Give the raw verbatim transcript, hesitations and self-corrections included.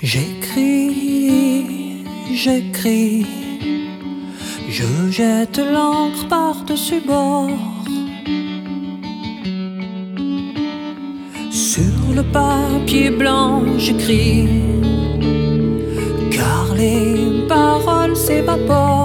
J'écris, j'écris, je jette l'encre par-dessus bord. Sur le papier blanc, j'écris, car les paroles s'évaporent.